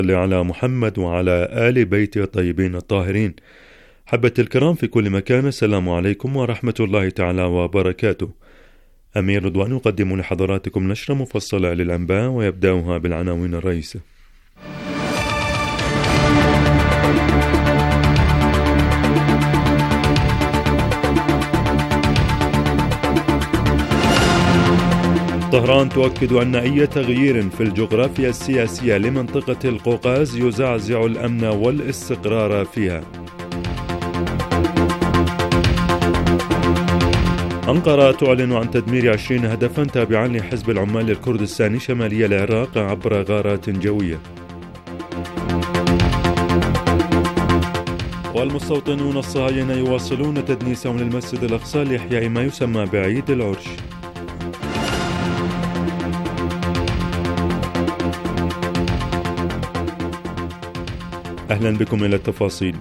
على محمد وعلى آل بيت الطيبين الطاهرين. حبة الكرام في كل مكان، السلام عليكم ورحمة الله تعالى وبركاته. أمير رضوان يقدم لحضراتكم نشرة مفصلة للأنباء ويبدأها بالعناوين الرئيسة. طهران تؤكد أن أي تغيير في الجغرافيا السياسية لمنطقة القوقاز يزعزع الأمن والاستقرار فيها. أنقرة تعلن عن تدمير 20 هدفا تابعا لحزب العمال الكردستاني شمالي العراق عبر غارات جوية. والمستوطنون الصهاينة يواصلون تدنيسهم للمسجد الأقصى لإحياء ما يسمى بعيد العرش. أهلا بكم إلى التفاصيل.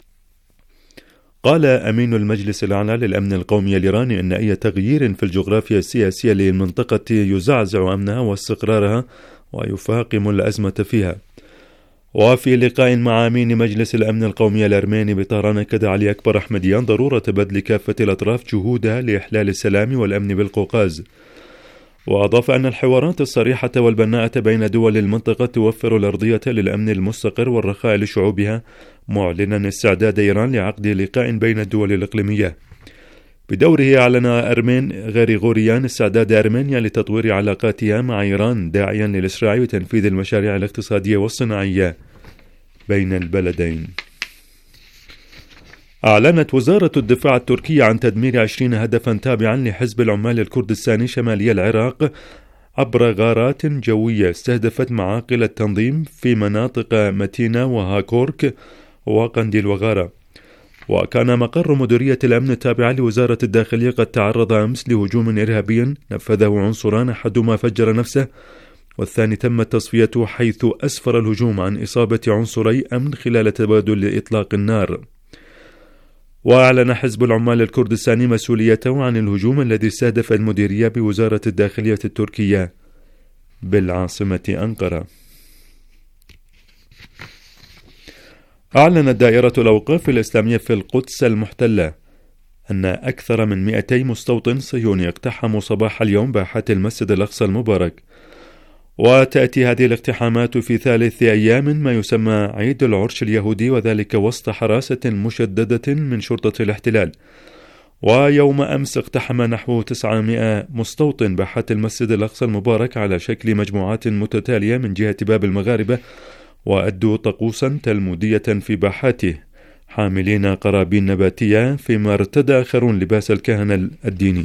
قال أمين المجلس الأعلى للأمن القومي الإيراني أن أي تغيير في الجغرافيا السياسية للمنطقة يزعزع أمنها واستقرارها ويفاقم الأزمة فيها. وفي لقاء مع أمين مجلس الأمن القومي الأرميني بطهران أكد علي أكبر أحمديان ضرورة بذل كافة الأطراف جهودها لإحلال السلام والأمن بالقوقاز. وأضاف أن الحوارات الصريحة والبناءة بين دول المنطقة توفر الأرضية للأمن المستقر والرخاء لشعوبها، معلنا استعداد إيران لعقد لقاء بين الدول الإقليمية. بدوره أعلن أرمين غريغوريان استعداد أرمينيا لتطوير علاقاتها مع إيران، داعيا للإسراع بتنفيذ المشاريع الاقتصادية والصناعية بين البلدين. أعلنت وزارة الدفاع التركية عن تدمير 20 هدفا تابعا لحزب العمال الكردستاني شمالي العراق عبر غارات جوية استهدفت معاقل التنظيم في مناطق متينة وهاكورك وقنديل وغارة. وكان مقر مديرية الأمن التابعة لوزارة الداخلية قد تعرض أمس لهجوم إرهابي نفذه عنصران، أحدهما فجر نفسه والثاني تم تصفيته، حيث أسفر الهجوم عن إصابة عنصري أمن خلال تبادل إطلاق النار. وأعلن حزب العمال الكردستاني مسؤوليته عن الهجوم الذي استهدف المديرية بوزارة الداخلية التركية بالعاصمة أنقرة. أعلنت دائرة الأوقاف الإسلامية في القدس المحتلة أن أكثر من 200 مستوطن صهيوني اقتحموا صباح اليوم باحات المسجد الأقصى المبارك. وتأتي هذه الاقتحامات في ثالث أيام ما يسمى عيد العرش اليهودي، وذلك وسط حراسة مشددة من شرطة الاحتلال. ويوم أمس اقتحم نحو 900 مستوطن باحات المسجد الأقصى المبارك على شكل مجموعات متتالية من جهة باب المغاربة، وأدوا طقوسا تلمودية في باحاته حاملين قرابين نباتية، فيما ارتدى آخرون لباس الكهنة الديني.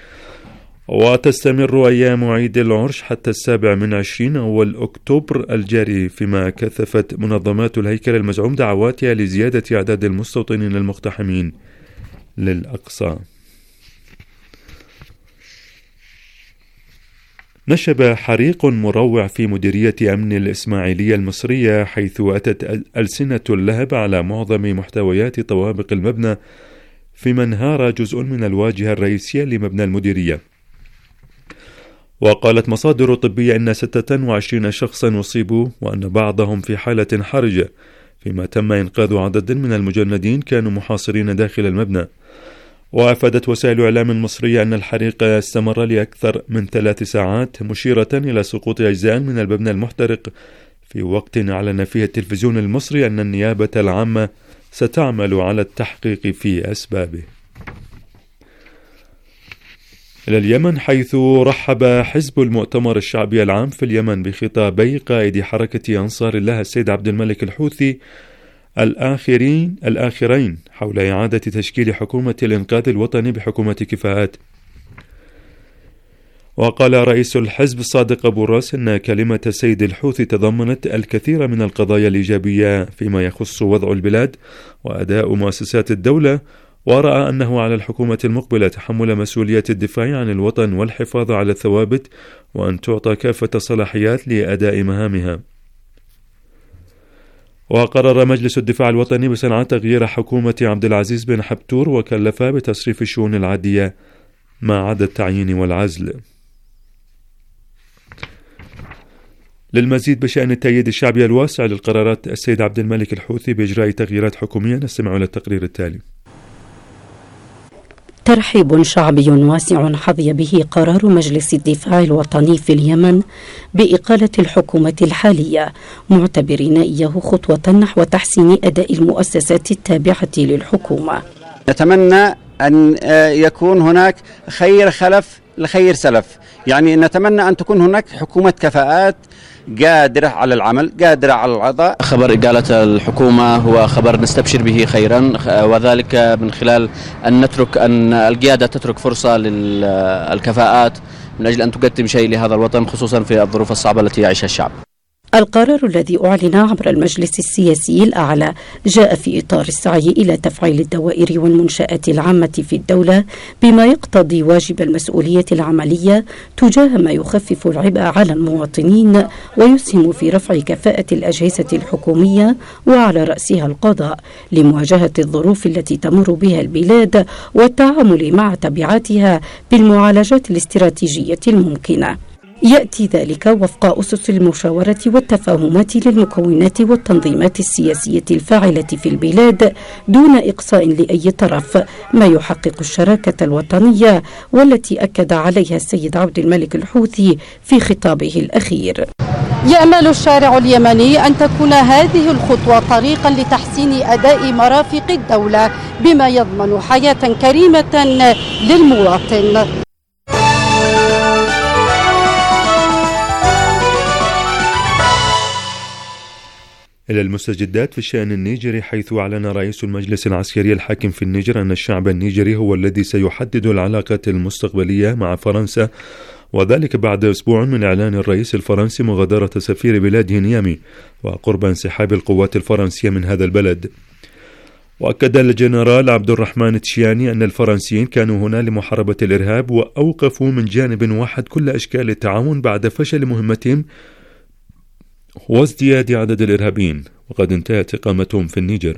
وتستمر أيام عيد العرش حتى 27 أول أكتوبر الجاري، فيما كثفت منظمات الهيكل المزعوم دعواتها لزيادة أعداد المستوطنين المقتحمين للأقصى. نشب حريق مروع في مديرية أمن الإسماعيلية المصرية، حيث أتت ألسنة اللهب على معظم محتويات طوابق المبنى، فيما انهار جزء من الواجهة الرئيسية لمبنى المديرية. وقالت مصادر طبية أن 26 شخصا أصيبوا وأن بعضهم في حالة حرجة، فيما تم إنقاذ عدد من المجندين كانوا محاصرين داخل المبنى. وأفادت وسائل إعلام مصرية أن الحريق استمر لأكثر من 3 ساعات، مشيرة إلى سقوط أجزاء من المبنى المحترق، في وقت أعلن فيه التلفزيون المصري أن النيابة العامة ستعمل على التحقيق في أسبابه. إلى اليمن، حيث رحب حزب المؤتمر الشعبي العام في اليمن بخطابي قائد حركة أنصار الله السيد عبد الملك الحوثي الآخرين حول إعادة تشكيل حكومة الإنقاذ الوطني بحكومة كفاءات. وقال رئيس الحزب صادق أبو الراس أن كلمة السيد الحوثي تضمنت الكثير من القضايا الإيجابية فيما يخص وضع البلاد وأداء مؤسسات الدولة، ورأى أنه على الحكومة المقبلة تحمل مسؤولية الدفاع عن الوطن والحفاظ على الثوابت، وأن تعطى كافة الصلاحيات لأداء مهامها. وقرر مجلس الدفاع الوطني بصنعاء تغيير حكومة عبد العزيز بن حبتور، وكلفها بتصريف الشؤون العادية ما عدا التعيين والعزل. للمزيد بشأن التأييد الشعبي الواسع للقرارات السيد عبد الملك الحوثي بإجراء تغييرات حكومية نستمع إلى التقرير التالي. ترحيب شعبي واسع حظي به قرار مجلس الدفاع الوطني في اليمن بإقالة الحكومة الحالية، معتبرين إياه خطوة نحو تحسين أداء المؤسسات التابعة للحكومة. نتمنى أن يكون هناك خير خلف لخير سلف، يعني نتمنى أن تكون هناك حكومة كفاءات قادرة على العمل، قادرة على العطاء. خبر إقالة الحكومة هو خبر نستبشر به خيرا، وذلك من خلال أن القيادة تترك فرصة للكفاءات من أجل أن تقدم شيء لهذا الوطن، خصوصا في الظروف الصعبة التي يعيشها الشعب. القرار الذي أعلن عبر المجلس السياسي الأعلى جاء في إطار السعي إلى تفعيل الدوائر والمنشآت العامة في الدولة بما يقتضي واجب المسؤولية العملية تجاه ما يخفف العبء على المواطنين ويسهم في رفع كفاءة الأجهزة الحكومية وعلى رأسها القضاء لمواجهة الظروف التي تمر بها البلاد والتعامل مع تبعاتها بالمعالجات الاستراتيجية الممكنة. يأتي ذلك وفق أسس المشاورة والتفاهمات للمكونات والتنظيمات السياسية الفاعلة في البلاد دون إقصاء لأي طرف، ما يحقق الشراكة الوطنية والتي أكد عليها السيد عبد الملك الحوثي في خطابه الأخير. يأمل الشارع اليمني أن تكون هذه الخطوة طريقا لتحسين أداء مرافق الدولة بما يضمن حياة كريمة للمواطن. إلى المستجدات في الشأن النيجري، حيث أعلن رئيس المجلس العسكري الحاكم في النيجر أن الشعب النيجري هو الذي سيحدد العلاقات المستقبلية مع فرنسا، وذلك بعد أسبوع من إعلان الرئيس الفرنسي مغادرة سفير بلاده نيامي وقرب انسحاب القوات الفرنسية من هذا البلد. وأكد الجنرال عبد الرحمن تشياني أن الفرنسيين كانوا هنا لمحاربة الإرهاب وأوقفوا من جانب واحد كل أشكال التعاون بعد فشل مهمتهم وازدياد عدد الإرهابيين، وقد انتهت إقامتهم في النيجر.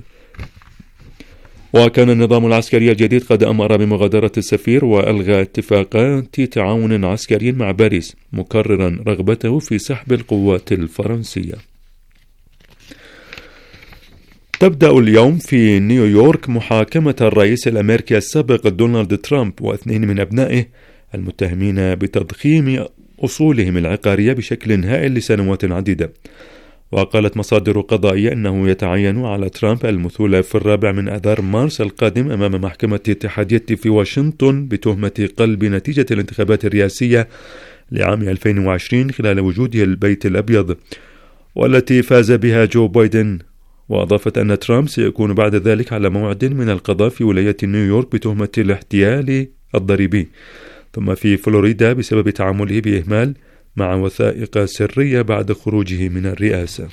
وكان النظام العسكري الجديد قد أمر بمغادرة السفير وألغى اتفاقات تعاون عسكري مع باريس، مكررا رغبته في سحب القوات الفرنسية. تبدأ اليوم في نيويورك محاكمة الرئيس الأمريكي السابق دونالد ترامب واثنين من أبنائه المتهمين بتضخيم أصولهم العقارية بشكل هائل لسنوات عديدة. وقالت مصادر قضائية أنه يتعين على ترامب المثول في 4 آذار مارس القادم أمام محكمة اتحادية في واشنطن بتهمة قلب نتيجة الانتخابات الرئاسية لعام 2020 خلال وجوده البيت الأبيض والتي فاز بها جو بايدن. وأضافت أن ترامب سيكون بعد ذلك على موعد من القضاء في ولاية نيويورك بتهمة الاحتيال الضريبي، ثم في فلوريدا بسبب تعامله بإهمال مع وثائق سرية بعد خروجه من الرئاسة.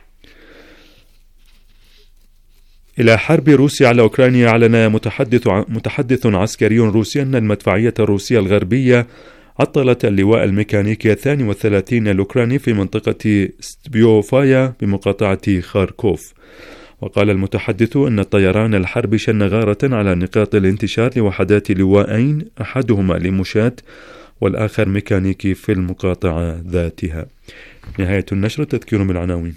إلى حرب روسيا على أوكرانيا، أعلن متحدث عسكري روسي أن المدفعية الروسية الغربية عطلت اللواء الميكانيكي 32 الأوكراني في منطقة ستبيوفايا بمقاطعة خاركوف. وقال المتحدث أن الطيران الحربي شن غارة على نقاط الانتشار لوحدات لواءين، أحدهما لمشاة والآخر ميكانيكي في المقاطعة ذاتها. نهاية النشر. تذكير بالعناوين.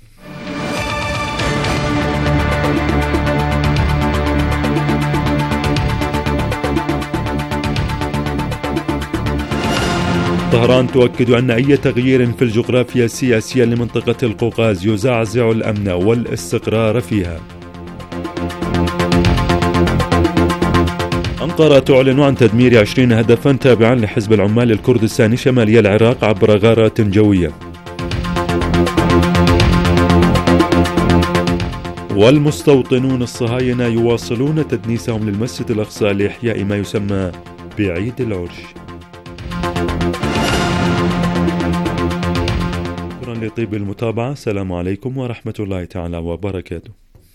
طهران تؤكد أن أي تغيير في الجغرافيا السياسية لمنطقة القوقاز يزعزع الأمن والاستقرار فيها. أنقرة تعلن عن تدمير 20 هدفا تابعا لحزب العمال الكردستاني شمالي العراق عبر غارات جوية. والمستوطنون الصهاينة يواصلون تدنيسهم للمسجد الأقصى لإحياء ما يسمى بعيد العرش. شكرا لطيب المتابعة. السلام عليكم ورحمة الله تعالى وبركاته.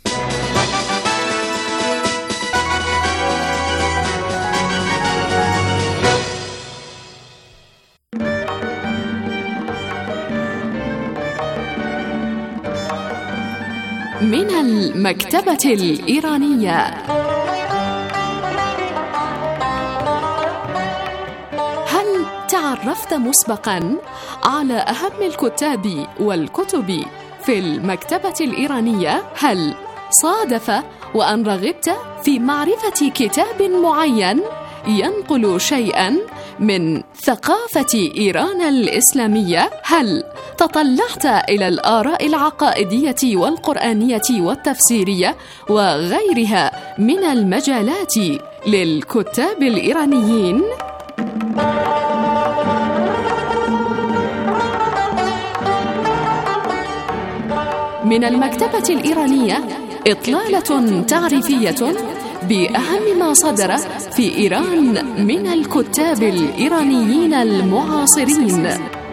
من المكتبة الإيرانية. هل تعرفت مسبقا على أهم الكتاب والكتب في المكتبة الإيرانية؟ هل صادف وأن رغبت في معرفة كتاب معين ينقل شيئا من ثقافة إيران الإسلامية؟ هل تطلعت إلى الآراء العقائدية والقرآنية والتفسيرية وغيرها من المجالات للكتاب الإيرانيين؟ من المكتبة الإيرانية إطلالة تعريفية بأهم ما صدر في إيران من الكتاب الإيرانيين المعاصرين.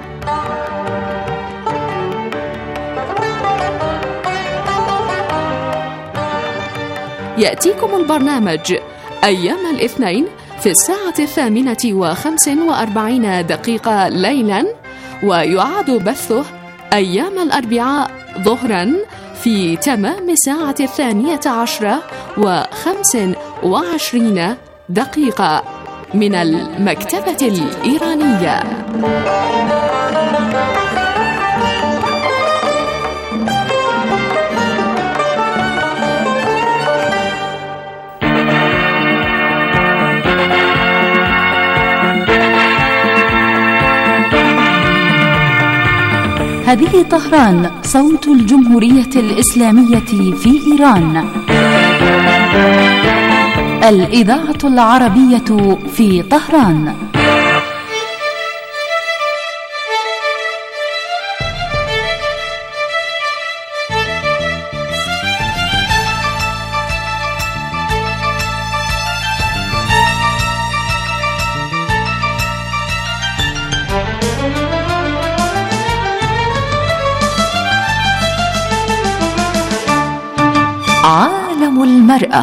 يأتيكم البرنامج أيام الاثنين في 8:45 ليلا، ويعاد بثه أيام الأربعاء ظهرا في تمام 12:25 من المكتبة الإيرانية. هذه طهران، صوت الجمهورية الإسلامية في إيران. الإذاعة العربية في طهران. عالم المرأة.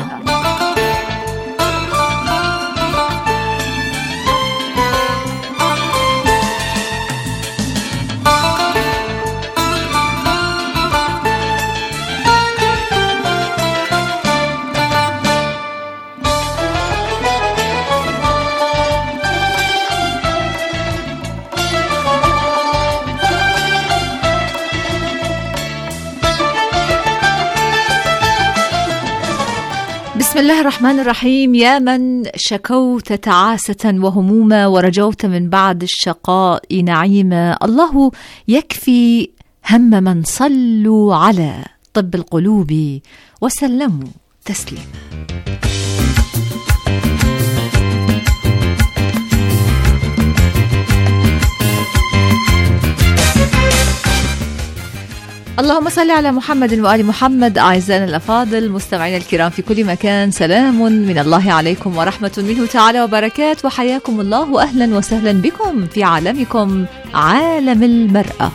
بسم الله الرحمن الرحيم. يا من شكوت تعاسة وهموما ورجوت من بعد الشقاء نعيما، الله يكفي هم من صلوا على طب القلوب وسلموا تسليما. اللهم صل على محمد وآل محمد. أعزائنا الأفاضل، مستمعينا الكرام في كل مكان، سلام من الله عليكم ورحمة منه تعالى وبركاته، وحياكم الله وأهلا وسهلا بكم في عالمكم عالم المرأة.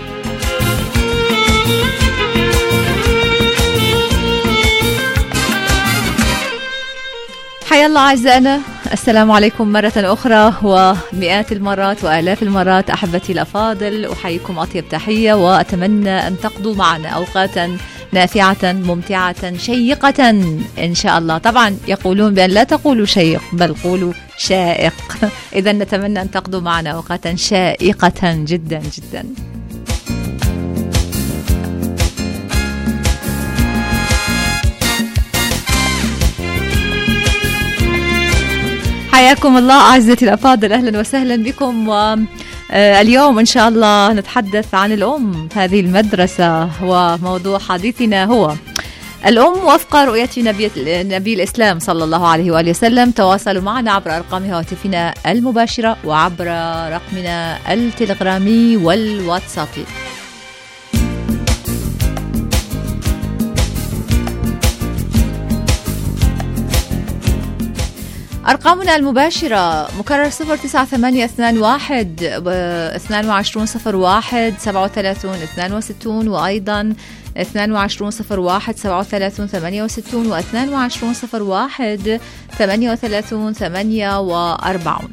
حيا الله أعزائنا، السلام عليكم مرة أخرى ومئات المرات وآلاف المرات. أحبتي الأفاضل، أحييكم أطيب تحية، وأتمنى أن تقضوا معنا أوقاتا نافعة ممتعة شيقة إن شاء الله. طبعا يقولون بأن لا تقولوا شيق بل قولوا شائق، إذا نتمنى أن تقضوا معنا أوقاتا شائقة جدا جدا. حياكم الله أعزتي الأفاضل، أهلا وسهلا بكم. واليوم إن شاء الله نتحدث عن الأم، هذه المدرسة، وموضوع حديثنا هو الأم وفق رؤية نبي الإسلام صلى الله عليه وآله وسلم. تواصلوا معنا عبر أرقام هواتفنا المباشرة وعبر رقمنا التلغرامي والواتسابي. أرقامنا المباشرة مكرر 09012-2201-37 وأيضا 2201-37 و2201-38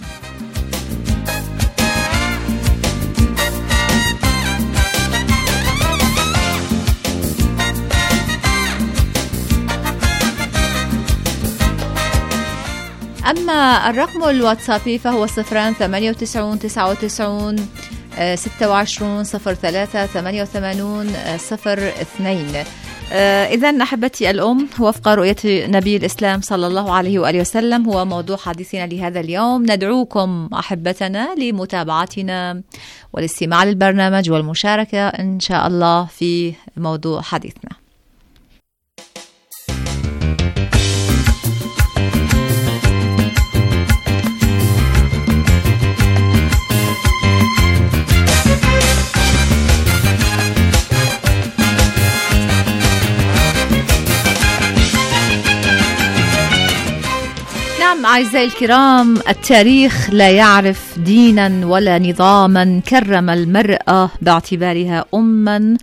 أما الرقم الواتسابي فهو 09899 26 03 88 02. إذن أحبتي الأم وفق رؤية نبي الإسلام صلى الله عليه وآله وسلم هو موضوع حديثنا لهذا اليوم. ندعوكم أحبتنا لمتابعتنا والاستماع للبرنامج والمشاركة إن شاء الله في موضوع حديثنا. أعزائي الكرام، التاريخ لا يعرف دينا ولا نظاما كرم المرأة باعتبارها أما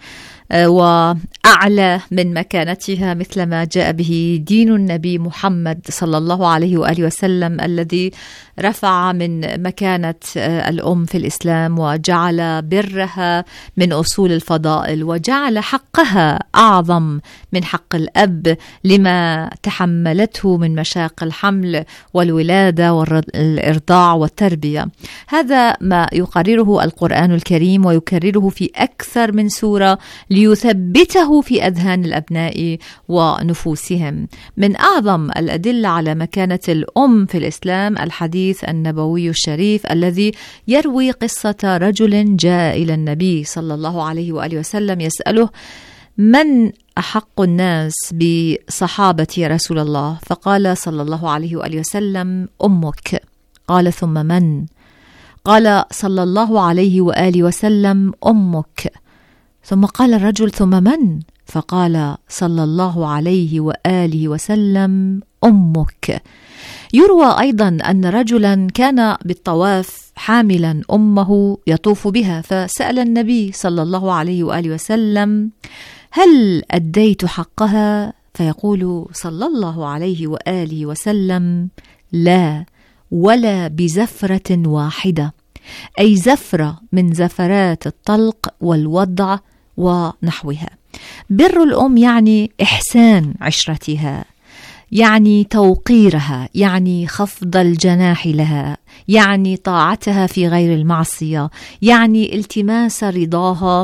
وأعلى من مكانتها مثل ما جاء به دين النبي محمد صلى الله عليه وآله وسلم، الذي رفع من مكانة الأم في الإسلام وجعل برها من أصول الفضائل وجعل حقها أعظم من حق الأب لما تحملته من مشاق الحمل والولادة والإرضاع والتربية. هذا ما يقرره القرآن الكريم ويكرره في أكثر من سورة ليثبته في أذهان الأبناء ونفوسهم. من أعظم الأدلة على مكانة الأم في الإسلام الحديث النبوي الشريف الذي يروي قصة رجل جاء إلى النبي صلى الله عليه وآله وسلم يسأله: من أحق الناس بصحابة يا رسول الله؟ فقال صلى الله عليه وآله وسلم: أمك. قال: ثم من؟ قال صلى الله عليه وآله وسلم: أمك. ثم قال الرجل: ثم من؟ فقال صلى الله عليه وآله وسلم: أمك. يروى أيضا أن رجلا كان بالطواف حاملا أمه يطوف بها، فسأل النبي صلى الله عليه وآله وسلم: هل أديت حقها؟ فيقول صلى الله عليه وآله وسلم: لا، ولا بزفرة واحدة، أي زفرة من زفرات الطلق والوضع ونحوها. بر الأم يعني إحسان عشرتها، يعني توقيرها، يعني خفض الجناح لها، يعني طاعتها في غير المعصية، يعني التماس رضاها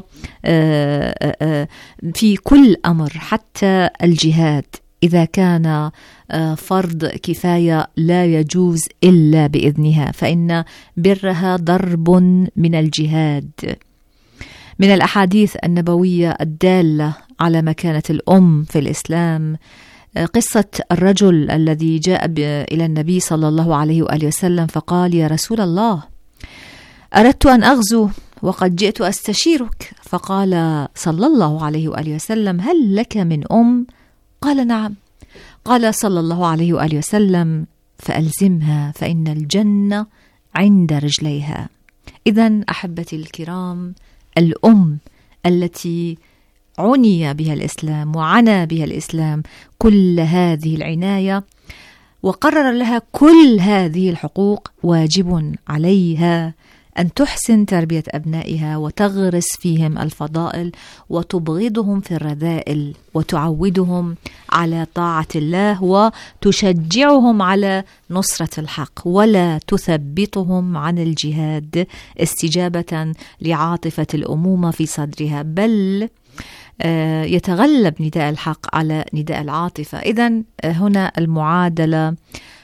في كل أمر، حتى الجهاد إذا كان فرض كفاية لا يجوز إلا بإذنها، فإن برها ضرب من الجهاد. من الأحاديث النبوية الدالة على مكانة الأم في الإسلام قصة الرجل الذي جاء إلى النبي صلى الله عليه وآله وسلم فقال: يا رسول الله، أردت أن أغزو وقد جئت أستشيرك. فقال صلى الله عليه وآله وسلم: هل لك من أم؟ قال: نعم. قال صلى الله عليه وآله وسلم: فألزمها فإن الجنة عند رجليها. إذن أحبتي الكرام، الأم التي عني بها الإسلام وعنى بها الإسلام كل هذه العناية وقرر لها كل هذه الحقوق، واجب عليها أن تحسن تربية أبنائها وتغرس فيهم الفضائل وتبغضهم في الرذائل وتعودهم على طاعة الله وتشجعهم على نصرة الحق، ولا تثبطهم عن الجهاد استجابة لعاطفة الأمومة في صدرها، بل يتغلب نداء الحق على نداء العاطفة. إذن هنا المعادلة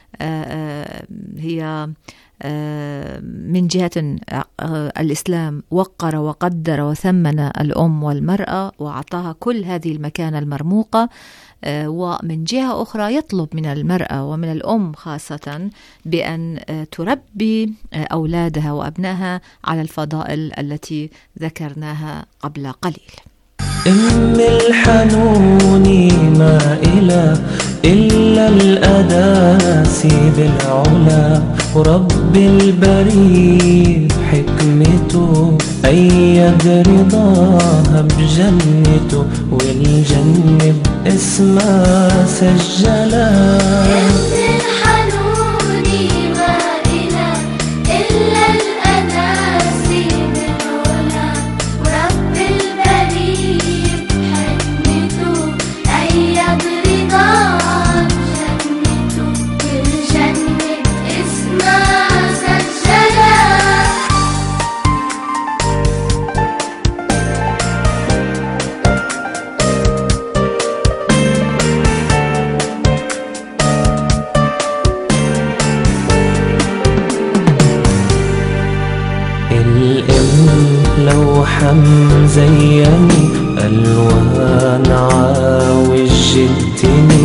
هي من جهة الإسلام وقر وقدر وثمن الأم والمرأة وأعطاها كل هذه المكانة المرموقة، ومن جهة أخرى يطلب من المرأة ومن الأم خاصة بأن تربي أولادها وأبنائها على الفضائل التي ذكرناها قبل قليل. أم الحنون ما إله إلا الأداسي بالعلا، ورب البريد حكمته أيد رضاها بجنته، والجنة باسمها سجلها. مزيني ألوان عاوج جدني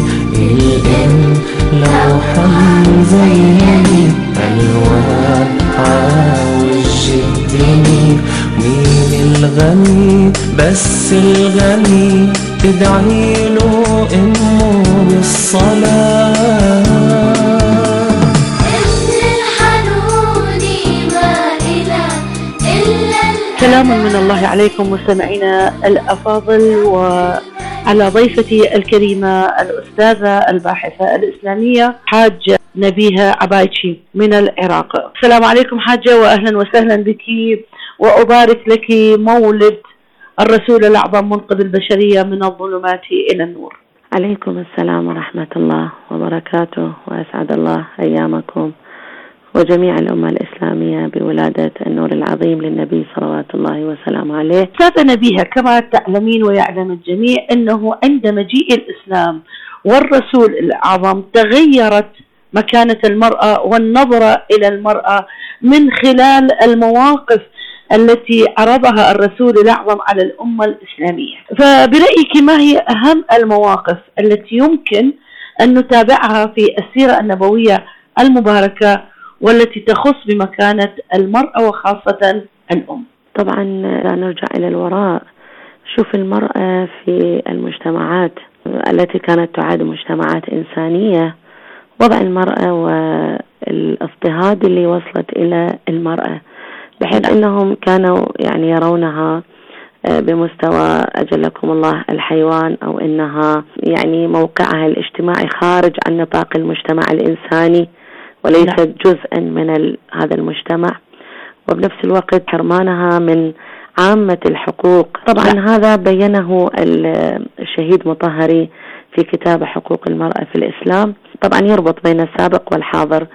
لوحة مزيني ألوان عاوج جدني مين الغني بس الغني تدعي له أمه بالصلاة سلام من الله عليكم مستمعينا الأفاضل، وعلى ضيفتي الكريمة الأستاذة الباحثة الإسلامية حاجة نبيهة عبايتشي من العراق. السلام عليكم حاجة، وأهلا وسهلا بك، وأبارك لك مولد الرسول الأعظم منقذ البشرية من الظلمات إلى النور. عليكم السلام ورحمة الله وبركاته، وأسعد الله أيامكم وجميع الأمة الإسلامية بولادة النور العظيم للنبي صلوات الله وسلامه عليه. أستاذة نبيهة، كما تعلمين ويعلم الجميع أنه عند مجيء الإسلام والرسول الأعظم تغيرت مكانة المرأة والنظرة إلى المرأة من خلال المواقف التي عرضها الرسول الأعظم على الأمة الإسلامية. فبرأيك ما هي أهم المواقف التي يمكن أن نتابعها في السيرة النبوية المباركة والتي تخص بمكانة المرأة وخاصة الأم؟ طبعا لا نرجع إلى الوراء، شوف المرأة في المجتمعات التي كانت تعد مجتمعات إنسانية، وضع المرأة والاضطهاد اللي وصلت إلى المرأة، بحيث أنهم كانوا يعني يرونها بمستوى أجلكم الله الحيوان، أو أنها يعني موقعها الاجتماعي خارج عن نطاق المجتمع الإنساني وليست جزءا من هذا المجتمع، وبنفس الوقت حرمانها من عامة الحقوق. طبعا هذا بينه الشهيد مطهري في كتاب حقوق المرأة في الإسلام، طبعا يربط بين السابق والحاضر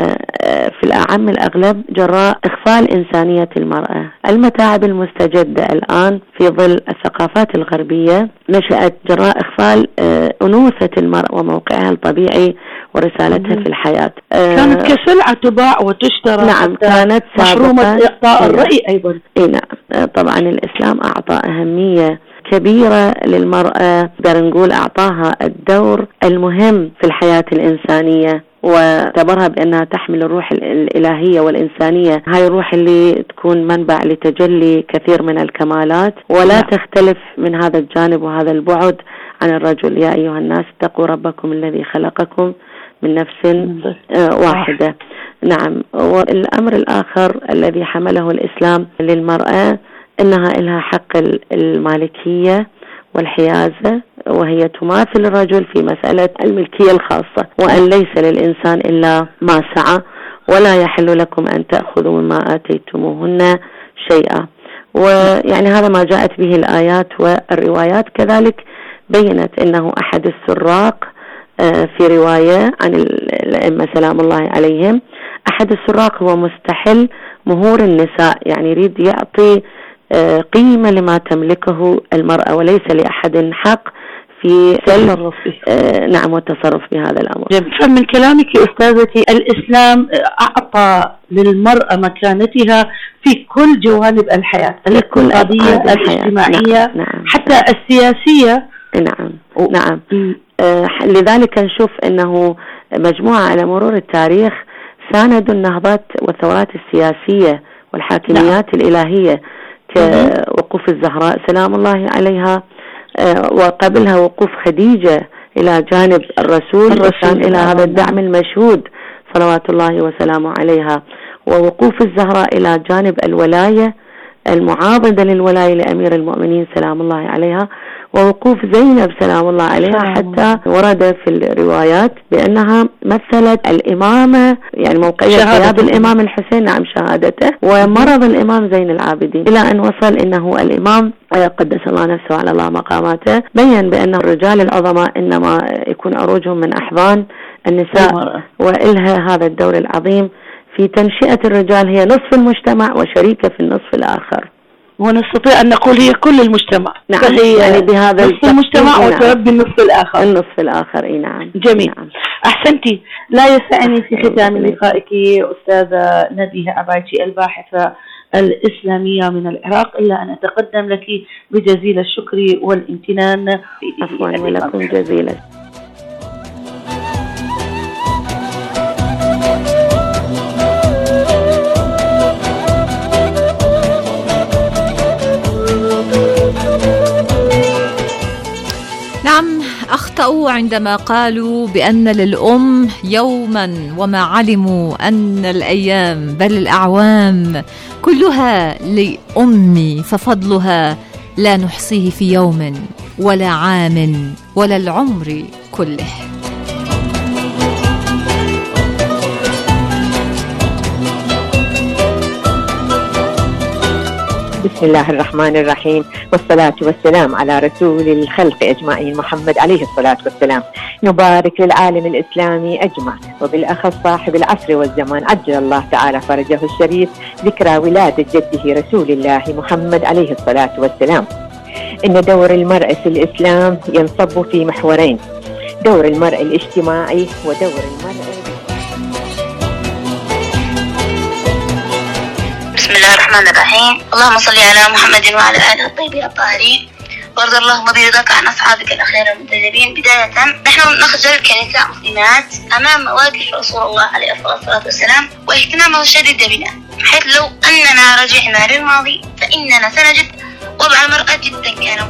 في الأعم الأغلب جراء إخفال إنسانية المرأة. المتاعب المستجدة الآن في ظل الثقافات الغربية نشأت جراء إخفال أنوثة المرأة وموقعها الطبيعي ورسالتها في الحياة. كانت كسلعة تباع وتشترى. نعم، كانت محرومة إعطاء الرأي أيضا. نعم، طبعا الإسلام أعطى أهمية كبيرة للمرأة، نقدر نقول أعطاها الدور المهم في الحياة الإنسانية، واعتبرها بأنها تحمل الروح الإلهية والإنسانية، هاي الروح اللي تكون منبع لتجلي كثير من الكمالات، ولا تختلف من هذا الجانب وهذا البعد عن الرجل. يا أيها الناس اتقوا ربكم الذي خلقكم من نفس واحدة. نعم، والأمر الآخر الذي حمله الإسلام للمرأة إنها لها حق المالكية والحيازة، وهي تماثل الرجل في مسألة الملكية الخاصة، وأن ليس للإنسان إلا ما سعى، ولا يحل لكم أن تأخذوا مما آتيتموهن شيئا. ويعني هذا ما جاءت به الآيات والروايات. كذلك بينت أنه أحد السراق في رواية عن الأئمة سلام الله عليهم، أحد السراق هو مستحل مهور النساء، يعني يريد يعطي قيمة لما تملكه المرأة، وليس لأحد حق في التصرف نعم، والتصرف بهذا الأمر. فمن كلامك أستاذتي الإسلام أعطى للمرأة مكانتها في كل جوانب الحياة، الاقتصادية، الاجتماعية، نعم. حتى السياسية. نعم نعم. لذلك نشوف أنه مجموعة على مرور التاريخ ساندوا النهضات والثورات السياسية والحاكميات الإلهية، كوقوف الزهراء سلام الله عليها، وقبلها وقوف خديجة إلى جانب الرسول وكان إلى هذا الدعم المشهود صلوات الله وسلامه عليها، ووقوف الزهراء إلى جانب الولاية المعاضدة للولاية لأمير المؤمنين سلام الله عليها، ووقوف زينب سلام الله عليها، حتى ورد في الروايات بأنها مثلت الإمامة، يعني موقعية غياب الإمام الحسين، نعم، شهادته، ومرض الإمام زين العابدين، إلى أن وصل إنه الإمام قدس الله نفسه على الله مقاماته بيّن بأن الرجال العظماء إنما يكون عروجهم من أحضان النساء، وإلها هذا الدور العظيم في تنشئة الرجال، هي نصف المجتمع وشريكة في النصف الآخر. ونستطيع أن نقول هي كل المجتمع. نعم، يعني بهذا نصف المجتمع وتربي النصف الآخر. النصف الآخر، نعم. جميل. نعم. أحسنتي. لا يسعني في ختام لقائك أستاذة نبيهة عبايتشي الباحثة الإسلامية من العراق، إلا أن أتقدم لك بجزيل الشكر والامتنان. عفوا ولكم جزيلا. نعم، أخطأوا عندما قالوا بأن للأم يوما، وما علموا أن الأيام بل الأعوام كلها لأمي، ففضلها لا نحصيه في يوم ولا عام ولا العمر كله. بسم الله الرحمن الرحيم، والصلاة والسلام على رسول الخلق أجمعين محمد عليه الصلاة والسلام. نبارك للعالم الإسلامي أجمع، وبالأخص صاحب العصر والزمان عجل الله تعالى فرجه الشريف ذكرى ولادة جده رسول الله محمد عليه الصلاة والسلام. إن دور المرأة في الإسلام ينصب في محورين: دور المرأة الاجتماعي ودور المرأة. بسم الله الرحمن الرحيم. اللهم صل على محمد وعلى آله الطيبين الطاهرين، وارض اللهم برضاك عن أصحابك الأخيار المنتجبين. بداية نحن نخجل كنساء مسلمات أمام مواقف رسول الله عليه الصلاة والسلام واهتمامه الشديد بنا، حيث لو أننا رجعنا للماضي فإننا سنجد وضع المرأة جدا كان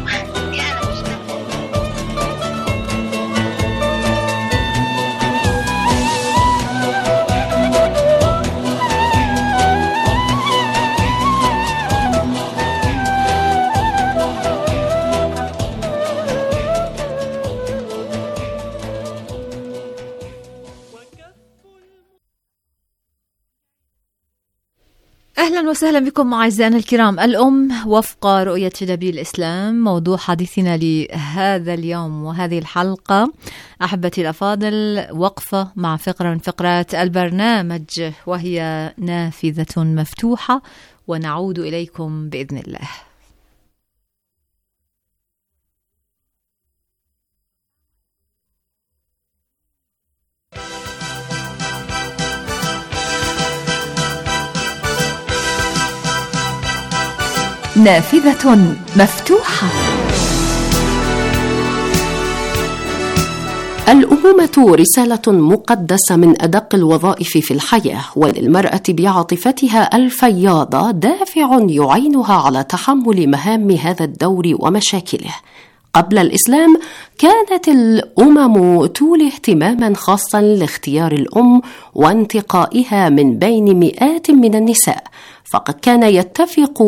أهلا وسهلا بكم أعزائنا الكرام. الأم وفق رؤية نبي الإسلام موضوع حديثنا لهذا اليوم وهذه الحلقة. أحبتي الأفاضل، وقفة مع فقرة من فقرات البرنامج وهي نافذة مفتوحة، ونعود إليكم بإذن الله. نافذة مفتوحة. الأمومة رسالة مقدسة من أدق الوظائف في الحياة، وللمرأة بعاطفتها الفياضة دافع يعينها على تحمل مهام هذا الدور ومشاكله. قبل الإسلام كانت الأمم تولي اهتماما خاصا لاختيار الأم وانتقائها من بين مئات من النساء، فقد كان يتفق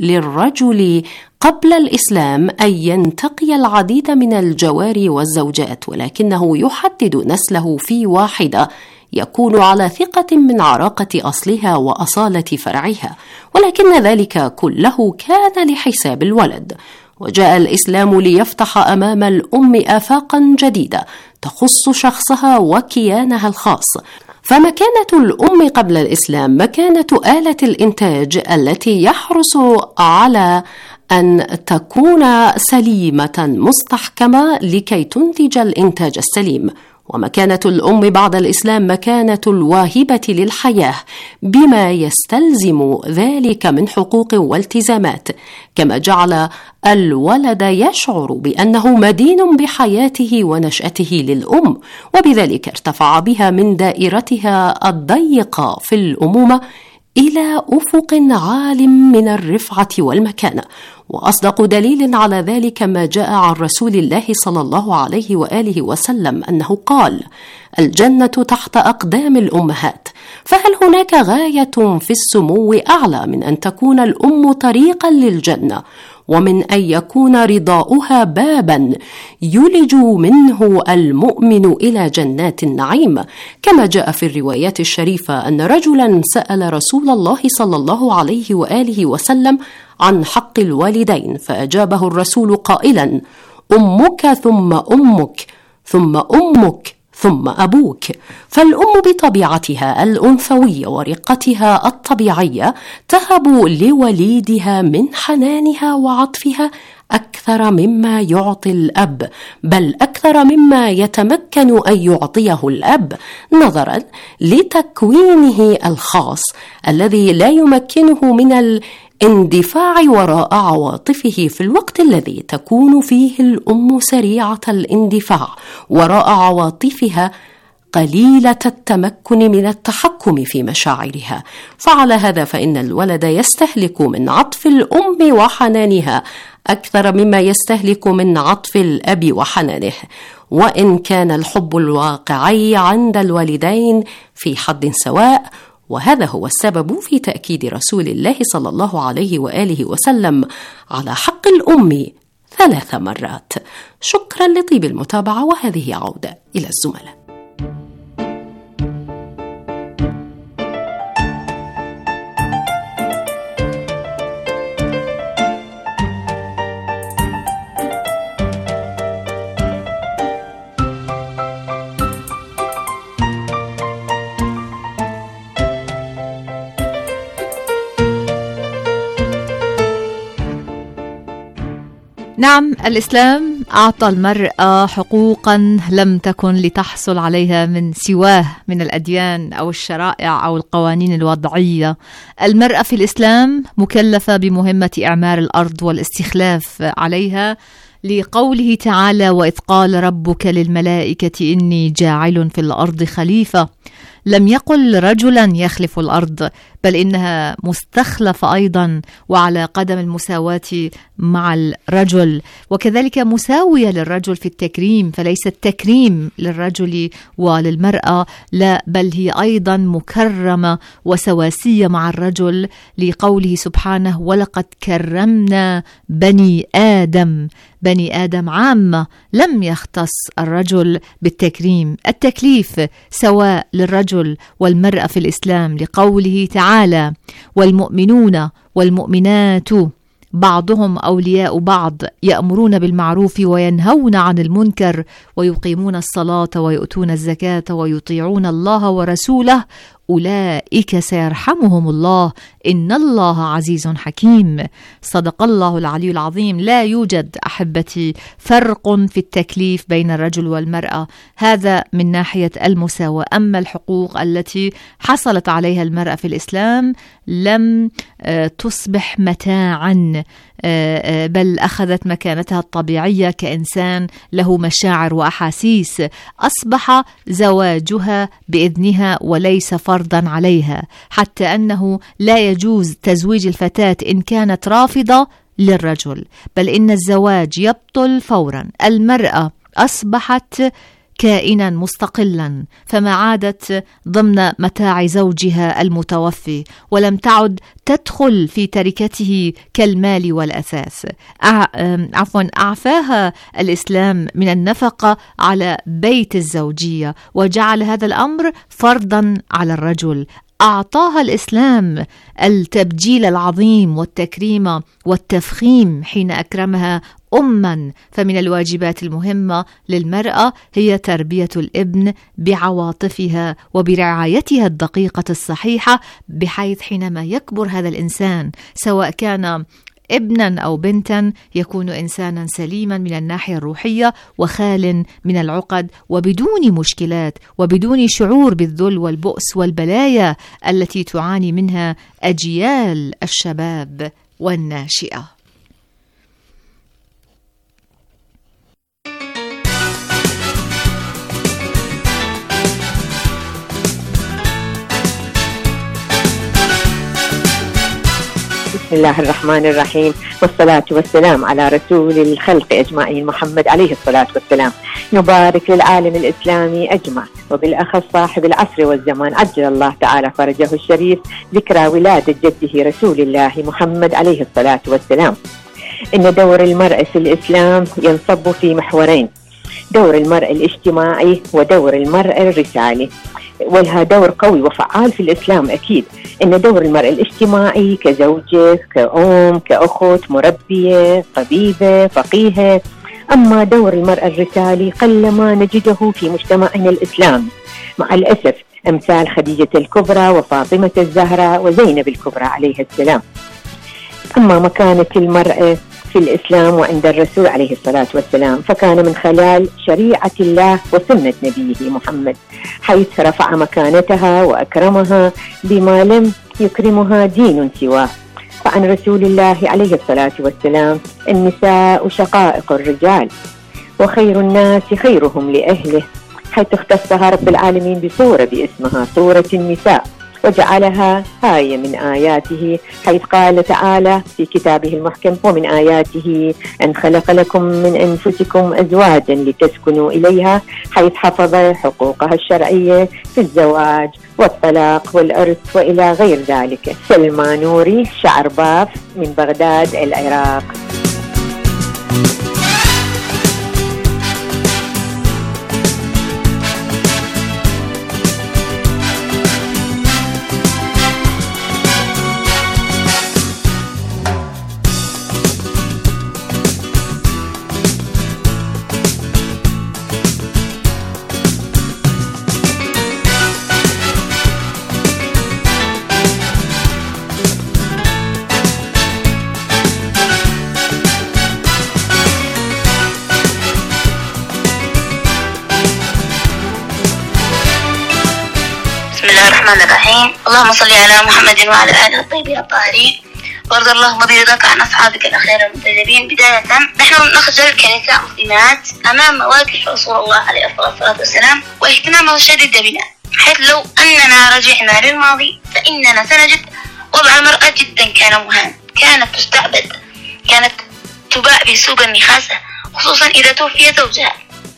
للرجل قبل الإسلام أن ينتقي العديد من الجواري والزوجات، ولكنه يحدد نسله في واحدة يكون على ثقة من عراقة أصلها وأصالة فرعها، ولكن ذلك كله كان لحساب الولد. وجاء الإسلام ليفتح أمام الأم آفاقا جديدة تخص شخصها وكيانها الخاص. فمكانة الأم قبل الإسلام مكانة آلة الإنتاج التي يحرص على أن تكون سليمة مستحكمة لكي تنتج الإنتاج السليم. ومكانة الأم بعد الإسلام مكانة الواهبة للحياة بما يستلزم ذلك من حقوق والتزامات، كما جعل الولد يشعر بأنه مدين بحياته ونشأته للأم، وبذلك ارتفع بها من دائرتها الضيقة في الأمومة إلى أفق عال من الرفعة والمكانة. وأصدق دليل على ذلك ما جاء عن رسول الله صلى الله عليه وآله وسلم أنه قال: الجنة تحت أقدام الأمهات. فهل هناك غاية في السمو أعلى من أن تكون الأم طريقا للجنة، ومن أن يكون رضاؤها بابا يلج منه المؤمن إلى جنات النعيم؟ كما جاء في الروايات الشريفة أن رجلا سأل رسول الله صلى الله عليه وآله وسلم عن حق الوالدين، فأجابه الرسول قائلا: أمك ثم أمك ثم أمك ثم أبوك. فالأم بطبيعتها الأنثوية ورقتها الطبيعية تهب لوليدها من حنانها وعطفها أكثر مما يعطي الأب، بل أكثر مما يتمكن أن يعطيه الأب، نظرا لتكوينه الخاص الذي لا يمكنه من الاندفاع وراء عواطفه في الوقت الذي تكون فيه الأم سريعة الاندفاع وراء عواطفها قليلة التمكن من التحكم في مشاعرها. فعلى هذا فإن الولد يستهلك من عطف الأم وحنانها أكثر مما يستهلك من عطف الأب وحنانه، وإن كان الحب الواقعي عند الوالدين في حد سواء. وهذا هو السبب في تأكيد رسول الله صلى الله عليه وآله وسلم على حق الأم 3 مرات. شكرا لطيب المتابعة، وهذه عودة إلى الزملاء. نعم، الإسلام أعطى المرأة حقوقا لم تكن لتحصل عليها من سواه من الأديان أو الشرائع أو القوانين الوضعية. المرأة في الإسلام مكلفة بمهمة إعمار الأرض والاستخلاف عليها، لقوله تعالى: وإذ قال ربك للملائكة إني جاعل في الأرض خليفة. لم يقل رجلا يخلف الأرض، بل إنها مستخلفة أيضا وعلى قدم المساواة مع الرجل، وكذلك مساوية للرجل في التكريم، فليس التكريم للرجل وللمرأة، لا، بل هي أيضا مكرمة وسواسية مع الرجل، لقوله سبحانه: ولقد كرمنا بني آدم. بني آدم عامة، لم يختص الرجل بالتكريم. التكليف سواء للرجل والمرأة في الإسلام، لقوله تعالى: والمؤمنون والمؤمنات بعضهم أولياء بعض يأمرون بالمعروف وينهون عن المنكر ويقيمون الصلاة ويؤتون الزكاة ويطيعون الله ورسوله أولئك سيرحمهم الله إن الله عزيز حكيم. صدق الله العلي العظيم. لا يوجد أحبتي فرق في التكليف بين الرجل والمرأة، هذا من ناحية المساواة. أما الحقوق التي حصلت عليها المرأة في الإسلام لم تصبح متاعا، بل أخذت مكانتها الطبيعية كإنسان له مشاعر وأحاسيس. أصبح زواجها بإذنها وليس فرضا عليها، حتى أنه لا يجوز تزويج الفتاة إن كانت رافضة للرجل، بل إن الزواج يبطل فورا. المرأة أصبحت كائنا مستقلا، فما عادت ضمن متاع زوجها المتوفي، ولم تعد تدخل في تركته كالمال والأثاث. أعفاها الإسلام من النفقة على بيت الزوجية، وجعل هذا الأمر فرضا على الرجل. أعطاها الإسلام التبجيل العظيم والتكريم والتفخيم حين أكرمها أماً. فمن الواجبات المهمة للمرأة هي تربية الابن بعواطفها وبرعايتها الدقيقة الصحيحة، بحيث حينما يكبر هذا الإنسان سواء كان ابنا أو بنتا يكون إنسانا سليما من الناحية الروحية وخال من العقد، وبدون مشكلات وبدون شعور بالذل والبؤس والبلايا التي تعاني منها أجيال الشباب والناشئة. بسم الله الرحمن الرحيم، والصلاة والسلام على رسول الخلق أجمعين محمد عليه الصلاة والسلام. نبارك للعالم الإسلامي أجمع، وبالأخص صاحب العصر والزمان عجل الله تعالى فرجه الشريف، ذكرى ولادة جده رسول الله محمد عليه الصلاة والسلام. إن دور المرأة في الإسلام ينصب في محورين: دور المرأة الاجتماعي ودور المرأة الرسالي، ولها دور قوي وفعال في الإسلام أكيد. إن دور المرأة الاجتماعي كزوجة، كأم، كأخت، مربية، طبيبة، فقيهة. أما دور المرأة الرسالي قلما نجده في مجتمعنا الإسلامي مع الأسف، أمثال خديجة الكبرى وفاطمة الزهراء وزينب الكبرى عليه السلام. أما مكانة المرأة في الإسلام وعند الرسول عليه الصلاة والسلام، فكان من خلال شريعة الله وسنة نبيه محمد، حيث رفع مكانتها وأكرمها بما لم يكرمها دين سواه. فعن رسول الله عليه الصلاة والسلام: النساء شقائق الرجال وخير الناس خيرهم لأهله، حيث اختصها رب العالمين بصورة باسمها صورة النساء، وجعلها آية من آياته، حيث قال تعالى في كتابه المحكم: ومن آياته أن خلق لكم من أنفسكم أزواجا لتسكنوا إليها، حيث حفظ حقوقها الشرعية في الزواج والطلاق والإرث وإلى غير ذلك. سلمى نوري، شعر باف، من بغداد العراق. الرحمن الرحيم. اللهم صل على محمد وعلى آله الطيبين الطاهرين، وارض اللهم برضاك عن أصحابك الأخيار المنتجبين. بداية نحن نخجل كنساء مسلمات أمام مواقف رسول الله عليه الصلاة والسلام واهتمامه الشديد بنا، حيث لو أننا رجعنا للماضي فإننا سنجد وضع المرأة جدا كان مهان، كانت تستعبد، كانت تباع بسوق النخاسة، خصوصا إذا توفي زوجها.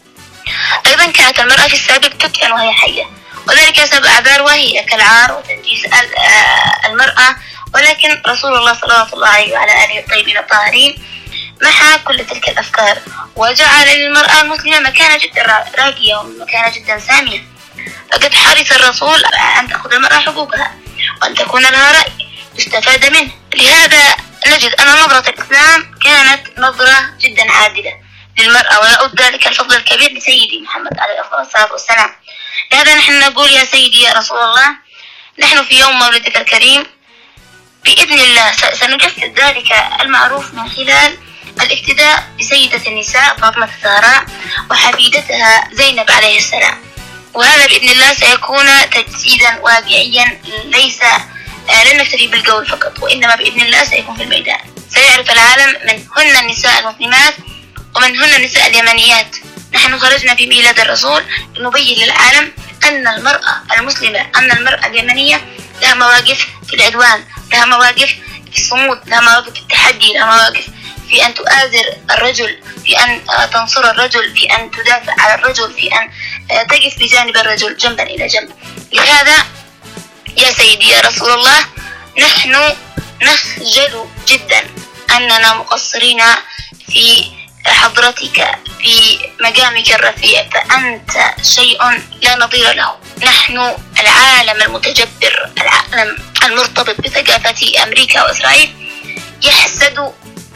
أيضا كانت المرأة في السابق تطعن وهي حية، وذلك بسبب أعذار وهي كالعار وتنجيس المرأة، ولكن رسول الله صلى الله عليه وعلى آله الطيبين الطاهرين محى كل تلك الأفكار، وجعل للمرأة المسلمة مكانة جدا راقية ومكانة جدا سامية. فقد حرص الرسول أن تأخذ المرأة حقوقها وأن تكون لها رأي يستفاد منه. لهذا نجد أن نظرة الإسلام كانت نظرة جدا عادلة للمرأة، ويعود ذلك الفضل الكبير لسيدي محمد عليه الصلاة والسلام. لهذا نحن نقول يا سيدي يا رسول الله، نحن في يوم مولدك الكريم بإذن الله سنجسد ذلك المعروف من خلال الاقتداء بسيدة النساء فاطمة الزهراء وحفيدتها زينب عليه السلام، وهذا بإذن الله سيكون تجسيدا واقعيا، ليس لن نكتفي بالقول فقط، وإنما بإذن الله سيكون في الميدان. سيعرف العالم من هن النساء المسلمات ومن هن النساء اليمنيات. نحن خرجنا في ميلاد الرسول لنبين للعالم أن المرأة المسلمة، أن المرأة اليمنية لها مواقف في العدوان، لها مواقف في الصمود، لها مواقف في التحدي، لها مواقف في أن تؤازر الرجل، في أن تنصر الرجل، في أن تدافع على الرجل، في أن تقف بجانب الرجل جنبا إلى جنب. لهذا يا سيدي يا رسول الله، نحن نخجل جدا أننا مقصرين في حضرتك في مقامك الرفيع، فأنت شيء لا نظير له. نحن العالم المتجبر، العالم المرتبط بثقافة أمريكا وإسرائيل يحسد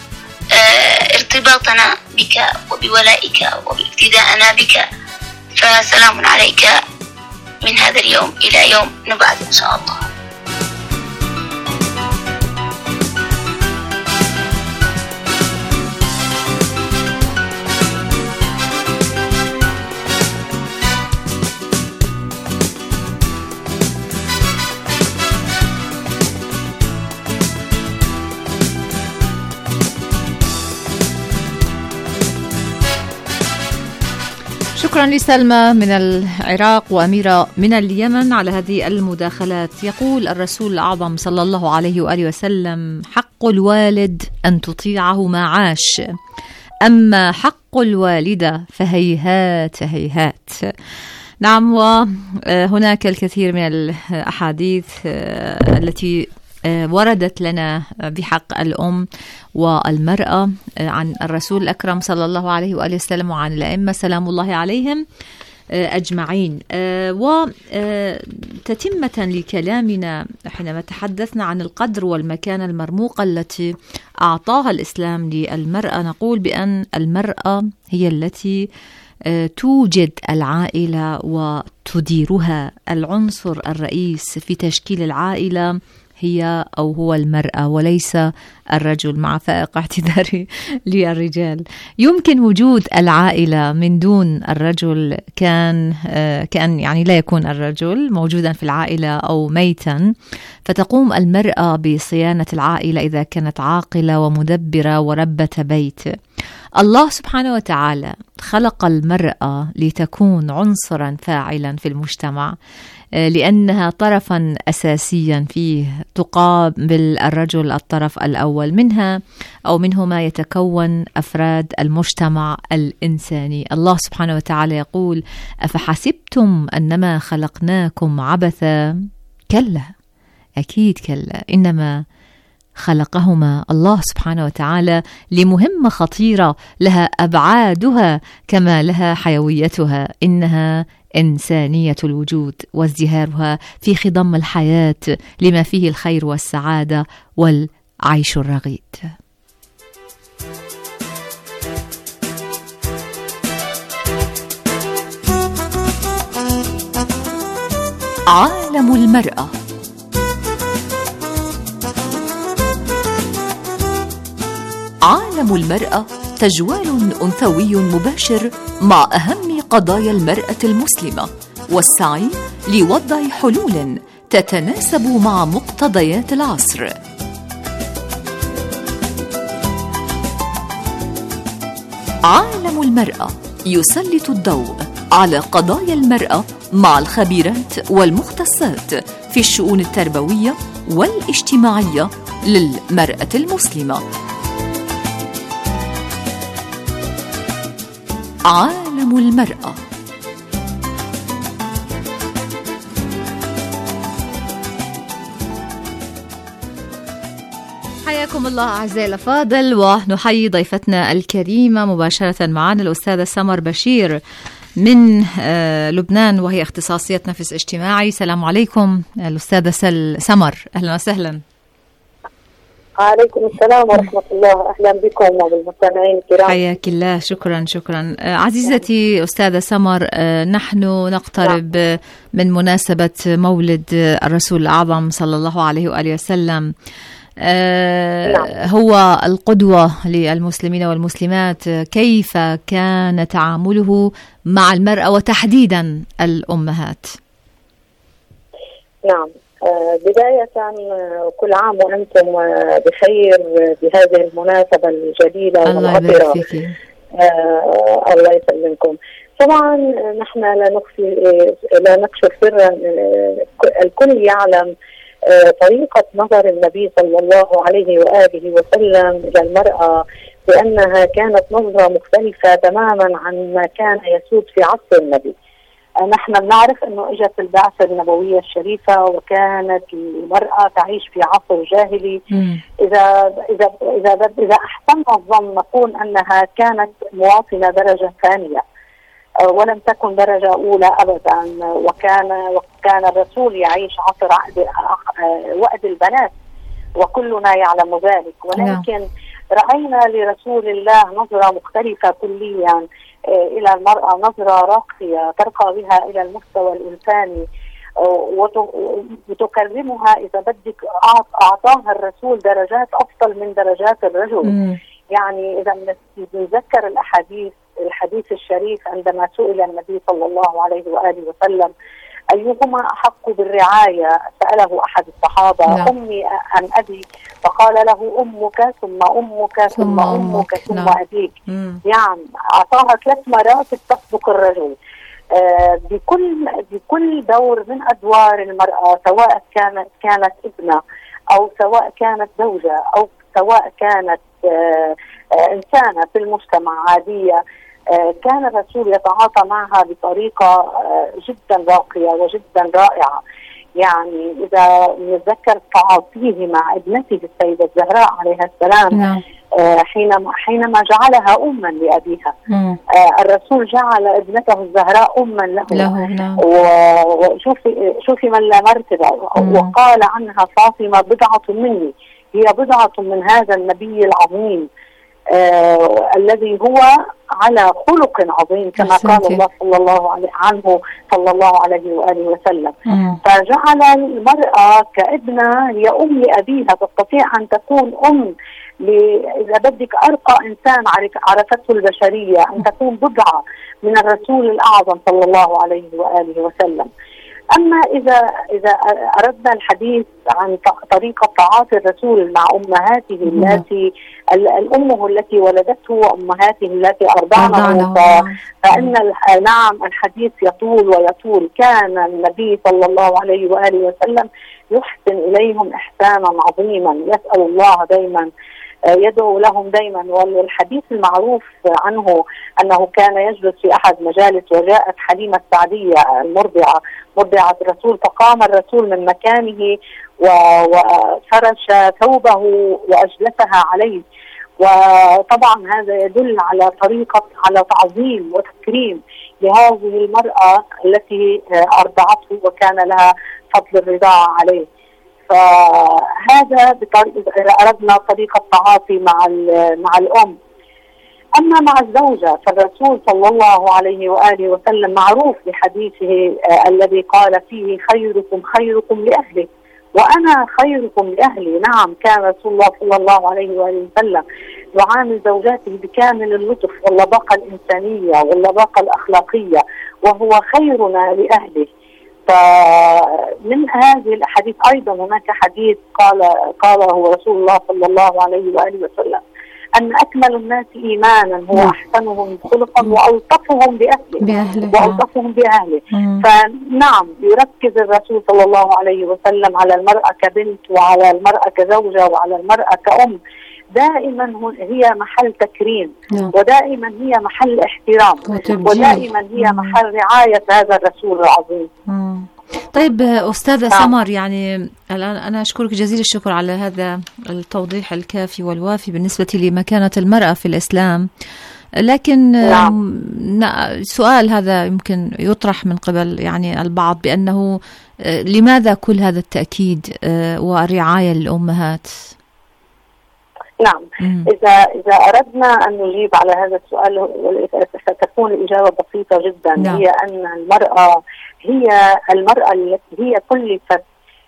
ارتباطنا بك وبولائك وباقتداءنا بك، فسلام عليك من هذا اليوم إلى يوم نبعث إن شاء الله. شكرا لسلمى من العراق وأميرة من اليمن على هذه المداخلات. يقول الرسول الأعظم صلى الله عليه وآله وسلم: حق الوالد أن تطيعه ما عاش، أما حق الوالدة فهيهات هيهات. نعم، وهناك الكثير من الأحاديث التي وردت لنا بحق الأم والمرأة عن الرسول الأكرم صلى الله عليه وآله وسلم وعن الأئمة سلام الله عليهم أجمعين. وتتمة لكلامنا حينما تحدثنا عن القدر والمكانة المرموقة التي أعطاها الإسلام للمرأة، نقول بأن المرأة هي التي توجد العائلة وتديرها. العنصر الرئيس في تشكيل العائلة هي أو هو المرأة وليس الرجل، مع فائق اعتذاري للرجال. يمكن وجود العائلة من دون الرجل، كان يعني لا يكون الرجل موجودا في العائلة أو ميتا، فتقوم المرأة بصيانة العائلة إذا كانت عاقلة ومدبرة وربة بيت. الله سبحانه وتعالى خلق المرأة لتكون عنصرا فاعلا في المجتمع، لأنها طرفا أساسيا فيه، تقابل الرجل الطرف الأول منها أو منهما يتكون أفراد المجتمع الإنساني. الله سبحانه وتعالى يقول: أفحسبتم أنما خلقناكم عبثا؟ كلا، أكيد كلا، إنما خلقهما الله سبحانه وتعالى لمهمة خطيرة لها أبعادها كما لها حيويتها، إنها إنسانية الوجود وازدهارها في خضم الحياة لما فيه الخير والسعادة والعيش الرغيد. عالم المرأة. عالم المرأة تجوال أنثوي مباشر مع أهم قضايا المرأة المسلمة، والسعي لوضع حلول تتناسب مع مقتضيات العصر. عالم المرأة يسلط الضوء على قضايا المرأة مع الخبيرات والمختصات في الشؤون التربوية والاجتماعية للمرأة المسلمة. عالم المرأة. حياكم الله أعزائي الأفاضل، ونحيي ضيفتنا الكريمة مباشرة معنا الأستاذة سمر بشير من لبنان، وهي اختصاصية نفس اجتماعي. السلام عليكم الأستاذة سمر، أهلا وسهلا. عليكم السلام ورحمة الله، أهلا بكم وبالمستمعين الكرام. حياك الله، شكرا شكرا. عزيزتي أستاذة سمر، نحن نقترب من مناسبة مولد الرسول الأعظم صلى الله عليه وآله وسلم. هو القدوة للمسلمين والمسلمات. كيف كان تعامله مع المرأة وتحديدا الأمهات؟ نعم، بداية كل عام وأنتم بخير بهذه المناسبة الجديدة والعطرة. الله يسلمكم. طبعا نحن لا نكشف سرا، الكل يعلم طريقة نظر النبي صلى الله عليه وآله وسلم إلى المرأة، بأنها كانت نظرة مختلفة تماما عن ما كان يسود في عصر النبي. نحن بنعرف أنه إجت البعثة النبوية الشريفة، وكانت المرأة تعيش في عصر جاهلي. إذا أحسن الظن نقول أنها كانت مواطنة درجة ثانية، ولم تكن درجة أولى أبدا. وكان الرسول يعيش عصر وقت البنات، وكلنا يعلم ذلك. ولكن رأينا لرسول الله نظرة مختلفة كليا إلى المرأة، نظرة راقية ترقى بها إلى المستوى الإنساني وتكرمها. إذا بدك أعطاها الرسول درجات أفضل من درجات الرجل. يعني إذا نتذكر الحديث الشريف عندما سئل النبي صلى الله عليه وآله وسلم أيهما أحق بالرعاية، سأله أحد الصحابة: أمي أم أبي؟ فقال له: أمك ثم أمك ثم أمك ثم أبيك. يعني أعطاها 3 مراتب تسبق الرجل. بكل دور من أدوار المرأة، سواء كانت ابنة أو سواء كانت زوجة أو سواء كانت إنسانة في المجتمع عادية، كان الرسول يتعاطى معها بطريقة جدا راقية وجدا رائعة. يعني إذا نتذكر تعاطيه مع ابنته السيدة الزهراء عليها السلام، حينما جعلها أما لأبيها، الرسول جعل ابنته الزهراء أما له. وشوفي من لا مرتبة. وقال عنها: فاطمة بضعة مني، هي بضعة من هذا النبي العظيم. الذي هو على خلق عظيم كما قال الله صلى الله عليه وآله وسلم. فجعل المرأة كابنة هي أم لأبيها، تستطيع أن تكون أم إذا بدك أرقى إنسان عرفته البشرية، أن تكون بضعة من الرسول الأعظم صلى الله عليه وآله وسلم. أما إذا أردنا الحديث عن طريقة تعاطي الرسول مع أمهاته التي الأمه التي ولدته وأمهاته التي أرضعنه، فإن نعم الحديث يطول ويطول. كان النبي صلى الله عليه وآله وسلم يحسن إليهم إحسانا عظيما، يسأل الله دائما، يدعو لهم دائما. والحديث المعروف عنه أنه كان يجلس في أحد مجالس وجاءت حليمة السعدية مرضعة الرسول، فقام الرسول من مكانه وفرش ثوبه وأجلسها عليه. وطبعا هذا يدل على تعظيم وتكريم لهذه المرأة التي أرضعته وكان لها فضل الرضاعة عليه. فهذا إذا أردنا طريقة التعاطي مع الأم. أما مع الزوجة فالرسول صلى الله عليه وآله وسلم معروف بحديثه الذي قال فيه خيركم لأهله وأنا خيركم لأهلي. نعم، كان رسول الله صلى الله عليه وآله وسلم يعامل زوجاته بكامل اللطف واللباقة الإنسانية واللباقة الأخلاقية، وهو خيرنا لأهله. فمن هذه الأحاديث أيضا هناك حديث قاله رسول الله صلى الله عليه وآله وسلم أن أكمل الناس إيمانا هو أحسنهم خلقا وألطفهم بأهله. فنعم، يركز الرسول صلى الله عليه وسلم على المرأة كبنت وعلى المرأة كزوجة وعلى المرأة كأم. دائما هي محل تكريم، ودائما هي محل احترام، ودائما هي محل رعاية هذا الرسول العظيم. طيب أستاذة سمر، يعني الآن أنا أشكرك جزيل الشكر على هذا التوضيح الكافي والوافي بالنسبة لمكانة المرأة في الإسلام. لكن سؤال هذا يمكن يطرح من قبل يعني البعض بأنه لماذا كل هذا التأكيد والرعاية للأمهات؟ نعم، إذا أردنا أن نجيب على هذا السؤال ستكون الإجابة بسيطة جدا. هي أن المرأة التي هي كلفت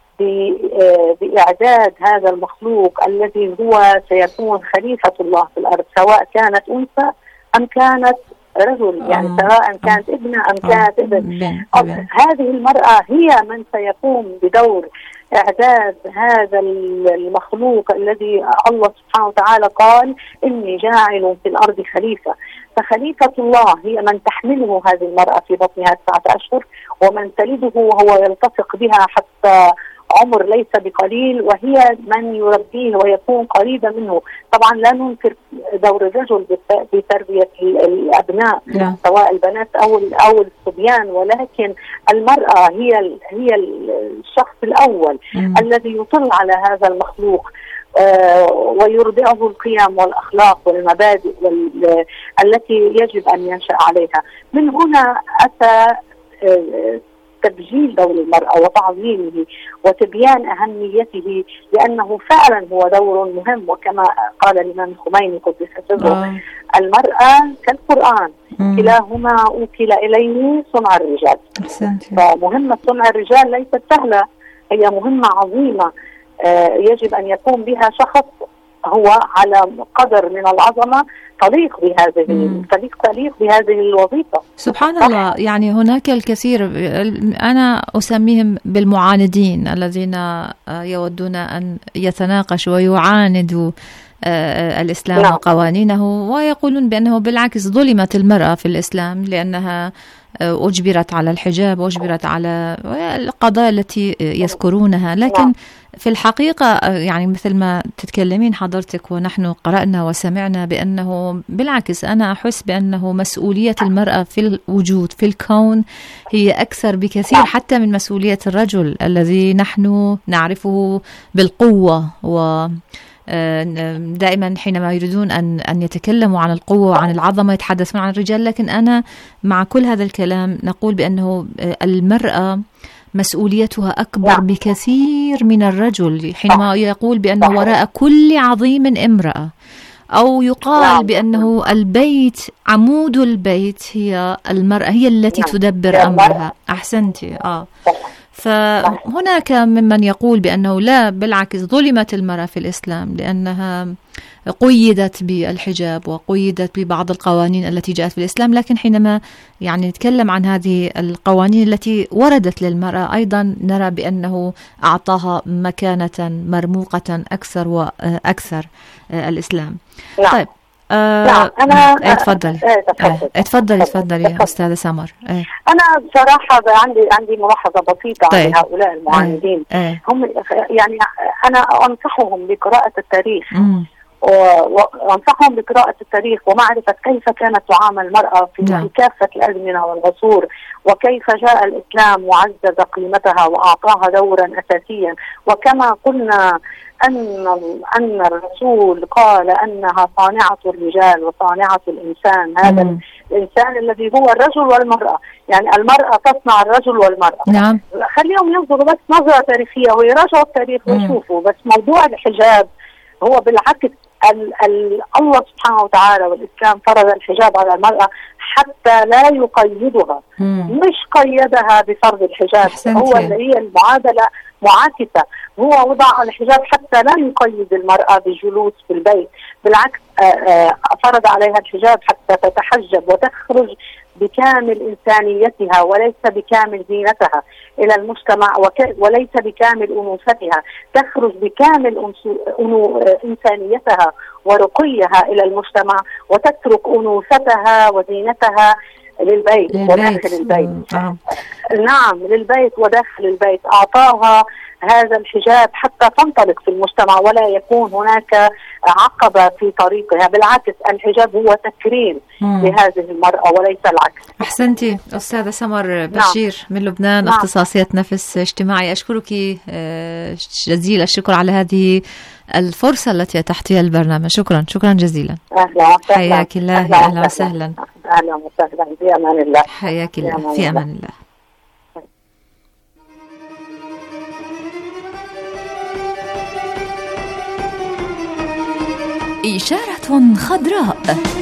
بإعداد هذا المخلوق الذي هو سيكون خليفة الله في الأرض، سواء كانت أنثى أم كانت رجل، يعني سواء كانت ابنة أم كانت ابن. هذه المرأة هي من سيقوم بدور إعداد هذا المخلوق الذي الله سبحانه وتعالى قال إني جاعل في الأرض خليفة. فخليفة الله هي من تحمله هذه المرأة في بطنها 9 أشهر، ومن تلده وهو يلتصق بها حتى عمر ليس بقليل، وهي من يربيه ويكون قريبا منه. طبعا لا ننكر دور الرجل بتربية الأبناء سواء البنات أو الصبيان، ولكن المرأة هي الشخص الأول الذي يطل على هذا المخلوق ويرضعه القيم والأخلاق والمبادئ التي يجب أن ينشأ عليها. من هنا أتى تبجيل دور المرأة وتعظيمه وتبيان أهميته، لأنه فعلا هو دور مهم. وكما قال الإمام الخميني قدس سره المرأة كالقرآن كلاهما أوكل إليه صنع الرجال. فمهمة صنع الرجال ليست سهلة، هي مهمة عظيمة يجب أن يقوم بها شخص هو على قدر من العظمة تليق بهذه الوظيفة. سبحان الله، يعني هناك الكثير أنا أسميهم بالمعاندين الذين يودون أن يتناقشوا ويعاندوا الإسلام وقوانينه، ويقولون بأنه بالعكس ظلمت المرأة في الإسلام لأنها أجبرت على الحجاب وأجبرت على القضايا التي يذكرونها. لكن في الحقيقة يعني مثل ما تتكلمين حضرتك ونحن قرأنا وسمعنا بأنه بالعكس أنا أحس بأنه مسؤولية المرأة في الوجود في الكون هي أكثر بكثير حتى من مسؤولية الرجل الذي نحن نعرفه بالقوة. و دائما حينما يريدون أن يتكلموا عن القوة وعن العظمة يتحدثون عن الرجال، لكن أنا مع كل هذا الكلام نقول بأنه المرأة مسؤوليتها أكبر بكثير من الرجل، حينما يقول بأنه وراء كل عظيم امرأة. أو يقال بأنه البيت، عمود البيت هي المرأة، هي التي تدبر أمرها. أحسنتي. فهناك ممن يقول بأنه لا، بالعكس ظلمت المرأة في الإسلام لأنها قيدت بالحجاب وقيدت ببعض القوانين التي جاءت في الإسلام. لكن حينما نتكلم عن هذه القوانين التي وردت للمرأة، أيضا نرى بأنه أعطاها مكانة مرموقة أكثر وأكثر الإسلام. طيب أنا تفضلي أستاذة سمر. أنا بصراحة عندي ملاحظة بسيطة على هؤلاء المعاندين. هم يعني أنا أنصحهم بقراءة التاريخ، وأنصحهم بقراءة التاريخ ومعرفة كيف كانت تعامل المرأة في كافة الأزمنة والعصور، وكيف جاء الإسلام وعزز قيمتها وأعطاها دورا أساسيا. وكما قلنا أن الرسول قال أنها صانعة الرجال وصانعة الإنسان، هذا الإنسان الذي هو الرجل والمرأة، يعني المرأة تصنع الرجل والمرأة. نعم. خليهم ينظروا بس نظرة تاريخية ويراجعوا التاريخ ويشوفوا. بس موضوع الحجاب هو بالعكس الله سبحانه وتعالى والإسلام فرض الحجاب على المرأة حتى لا يقيدها، مش قيدها بفرض الحجاب. هو اللي هي المعادلة معاكسة، هو وضع الحجاب حتى لا يقيد المرأة بالجلوس في البيت، بالعكس فرض عليها الحجاب حتى تتحجب وتخرج بكامل إنسانيتها وليس بكامل زينتها إلى المجتمع، وليس بكامل أنوثتها، تخرج بكامل إنسانيتها ورقيها إلى المجتمع، وتترك أنوثتها وزينتها للبيت وداخل البيت. نعم، للبيت وداخل البيت. أعطاها هذا الحجاب حتى تنطلق في المجتمع ولا يكون هناك عقبة في طريقها، بالعكس الحجاب هو تكريم لهذه المرأة وليس العكس. أحسنتي أستاذة سمر بشير من لبنان، اختصاصية نفس اجتماعي. أشكرك جزيل الشكر على هذه الفرصة التي أتحتها البرنامج. شكرا جزيلا. أهلا وسهلا. حياك الله. أهلا وسهلا. أهلا وسهلا. في أمان الله. حياك الله. في أمان الله. إشارة خضراء.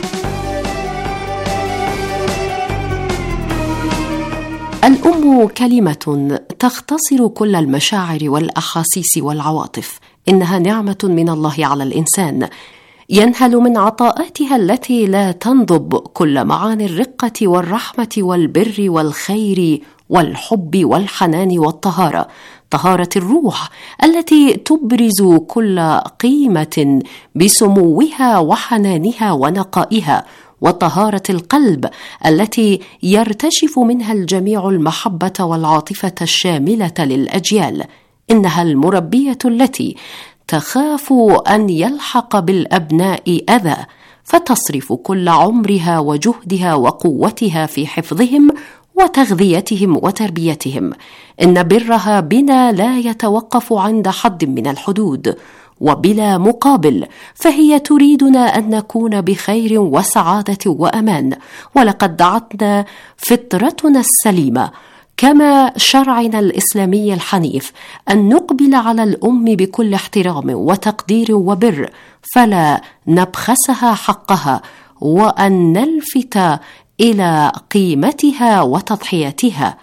الأم كلمة تختصر كل المشاعر والأحاسيس والعواطف. إنها نعمة من الله على الإنسان، ينهل من عطاءاتها التي لا تنضب كل معاني الرقة والرحمة والبر والخير والحب والحنان والطهارة، طهارة الروح التي تبرز كل قيمة بسموها وحنانها ونقائها، وطهارة القلب التي يرتشف منها الجميع المحبة والعاطفة الشاملة للأجيال. إنها المربية التي تخاف أن يلحق بالأبناء أذى، فتصرف كل عمرها وجهدها وقوتها في حفظهم وتغذيتهم وتربيتهم. إن برها بنا لا يتوقف عند حد من الحدود وبلا مقابل، فهي تريدنا أن نكون بخير وسعادة وأمان. ولقد دعتنا فطرتنا السليمة كما شرعنا الإسلامي الحنيف أن نقبل على الأم بكل احترام وتقدير وبر، فلا نبخسها حقها، وأن نلفت إلى قيمتها وتضحيتها،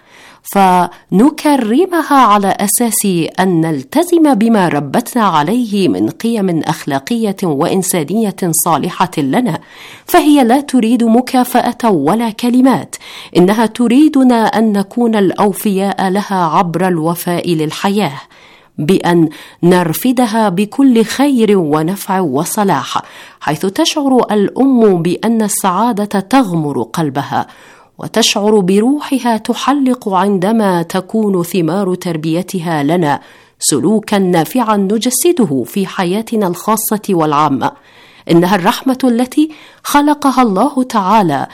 فنكرمها على أساس أن نلتزم بما ربتنا عليه من قيم أخلاقية وإنسانية صالحة لنا. فهي لا تريد مكافأة ولا كلمات، إنها تريدنا أن نكون الأوفياء لها عبر الوفاء للحياة، بأن نرفدها بكل خير ونفع وصلاح، حيث تشعر الأم بأن السعادة تغمر قلبها، وتشعر بروحها تحلق عندما تكون ثمار تربيتها لنا سلوكا نافعا نجسده في حياتنا الخاصة والعامة. إنها الرحمة التي خلقها الله تعالى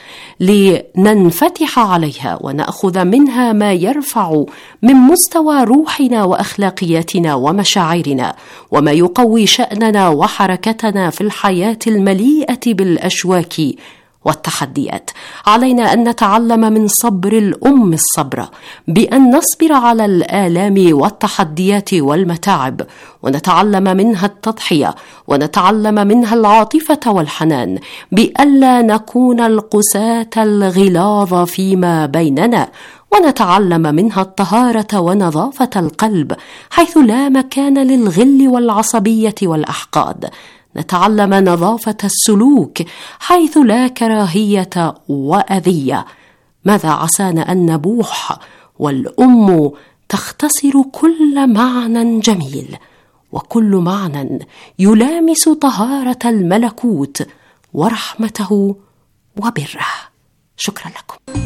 لننفتح عليها ونأخذ منها ما يرفع من مستوى روحنا وأخلاقياتنا ومشاعرنا، وما يقوي شأننا وحركتنا في الحياة المليئة بالأشواك والتحديات. علينا أن نتعلم من صبر الأم الصبرة، بأن نصبر على الآلام والتحديات والمتاعب، ونتعلم منها التضحية، ونتعلم منها العاطفة والحنان، بألا نكون القساة الغلاظ فيما بيننا، ونتعلم منها الطهارة ونظافة القلب حيث لا مكان للغل والعصبية والأحقاد. نتعلم نظافة السلوك حيث لا كراهية وأذية. ماذا عسانا أن نبوح والأم تختصر كل معنى جميل، وكل معنى يلامس طهارة الملكوت ورحمته وبره. شكرا لكم.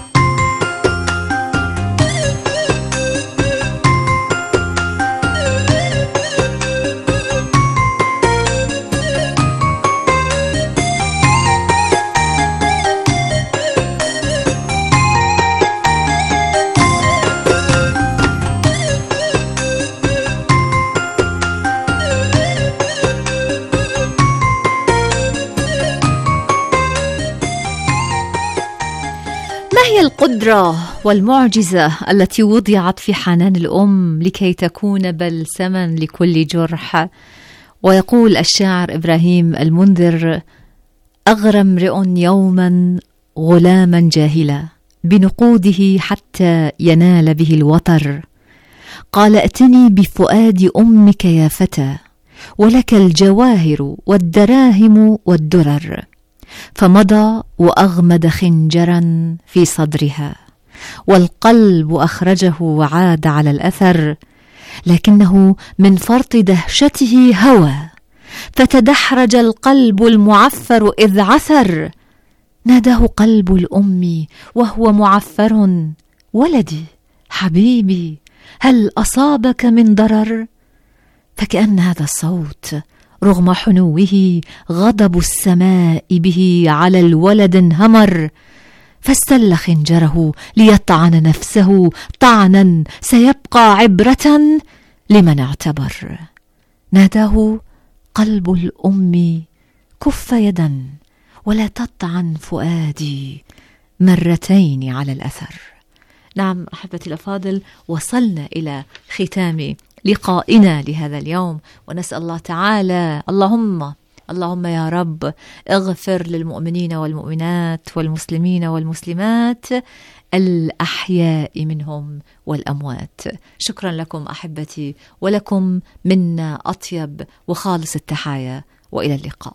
ما هي القدرة والمعجزة التي وضعت في حنان الأم لكي تكون بلسما لكل جرح؟ ويقول الشاعر إبراهيم المنذر: أغرى امرئ يوما غلاما جاهلا بنقوده حتى ينال به الوطر، قال ائتني بفؤاد أمك يا فتى ولك الجواهر والدراهم والدرر، فمضى وأغمد خنجرا في صدرها، والقلب أخرجه وعاد على الأثر، لكنه من فرط دهشته هوى، فتدحرج القلب المعفر إذ عثر. ناداه قلب الأم وهو معفر: ولدي حبيبي هل أصابك من ضرر؟ فكأن هذا الصوت رغم حنوه غضب السماء به على الولد انهمر، فاستل خنجره ليطعن نفسه طعنا سيبقى عبرة لمن اعتبر. ناداه قلب الأم: كف يدا ولا تطعن فؤادي مرتين على الأثر. نعم أحبتي الأفاضل، وصلنا إلى ختام لقائنا لهذا اليوم، ونسأل الله تعالى اللهم يا رب اغفر للمؤمنين والمؤمنات والمسلمين والمسلمات الأحياء منهم والأموات. شكرا لكم أحبتي، ولكم منا أطيب وخالص التحايا، وإلى اللقاء.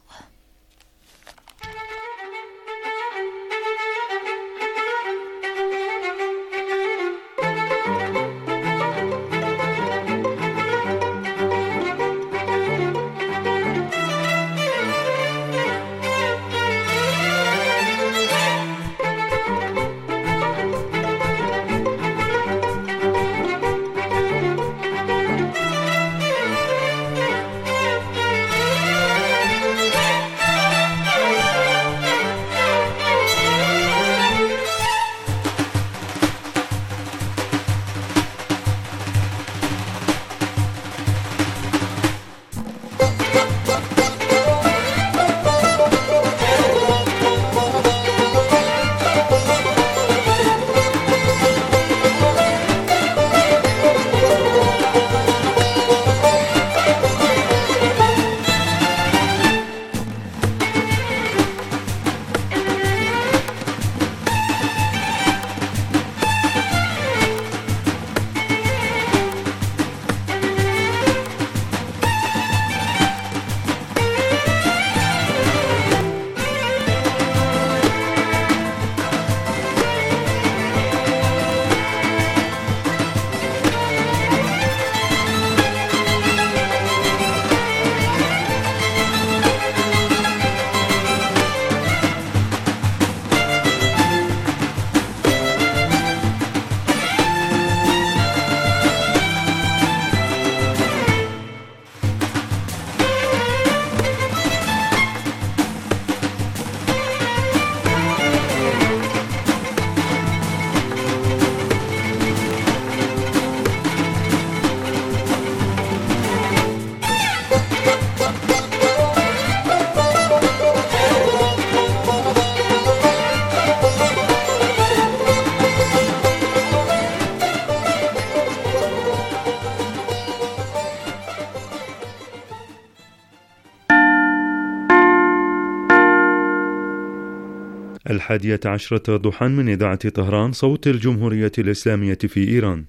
11 ضحى من إذاعة طهران صوت الجمهورية الإسلامية في إيران.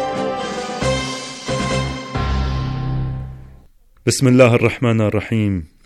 بسم الله الرحمن الرحيم.